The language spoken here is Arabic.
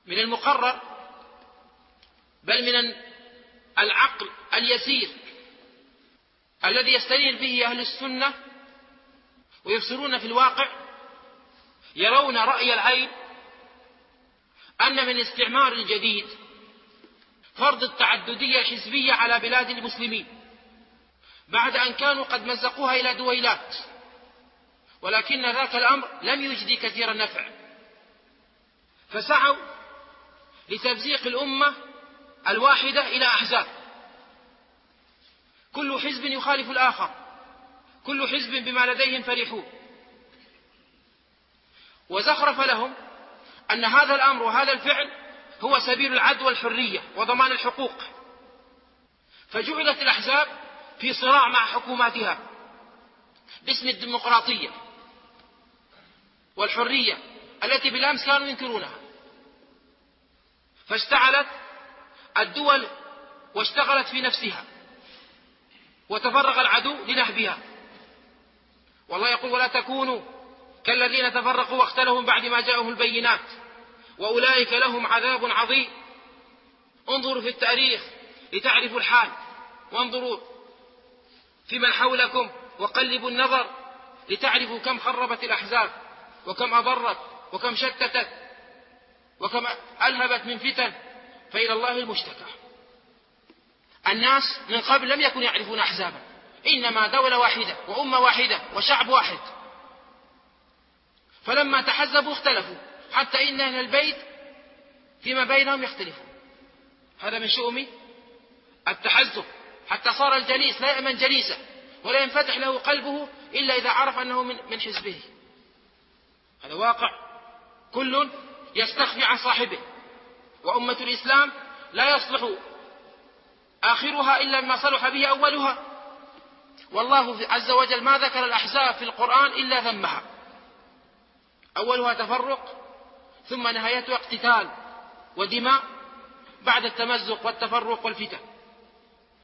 من المقرر بل من العقل اليسير الذي يستنير به أهل السنة ويبصرون في الواقع، يرون رأي العين أن من استعمار الجديد فرض التعددية الحزبية على بلاد المسلمين بعد أن كانوا قد مزقوها إلى دويلات، ولكن ذاك الأمر لم يجدي كثير النفع، فسعوا لتمزيق الأمة الواحدة إلى أحزاب، كل حزب يخالف الآخر، كل حزب بما لديهم فرحون، وزخرف لهم أن هذا الأمر وهذا الفعل هو سبيل العدل والحرية وضمان الحقوق، فجعلت الأحزاب في صراع مع حكوماتها باسم الديمقراطية والحرية التي بالأمس كانوا ينكرونها، فاشتعلت الدول واشتغلت في نفسها وتفرغ العدو لنهبها. والله يقول: ولا تكونوا كالذين تفرقوا واختلفوا بعد ما جاءهم البينات وأولئك لهم عذاب عظيم. انظروا في التاريخ لتعرفوا الحال، وانظروا في من حولكم وقلبوا النظر لتعرفوا كم خربت الأحزاب وكم أضرت وكم شتتت وكم ألهبت من فتن، فإلى الله المشتكى. الناس من قبل لم يكونوا يعرفون أحزابا، إنما دولة واحدة وأمة واحدة وشعب واحد، فلما تحزبوا اختلفوا حتى إن أهل البيت فيما بينهم يختلفون. هذا من شؤم التحزب، حتى صار الجليس لا يأمن جليسه ولا ينفتح له قلبه إلا إذا عرف أنه من حزبه. هذا واقع كل يستخفي عن صاحبه، وأمة الإسلام لا يصلح آخرها إلا بما صلح به أولها، والله عز وجل ما ذكر الأحزاب في القرآن إلا ذمها، أولها تفرق ثم نهايتها اقتتال ودماء بعد التمزق والتفرق والفتن.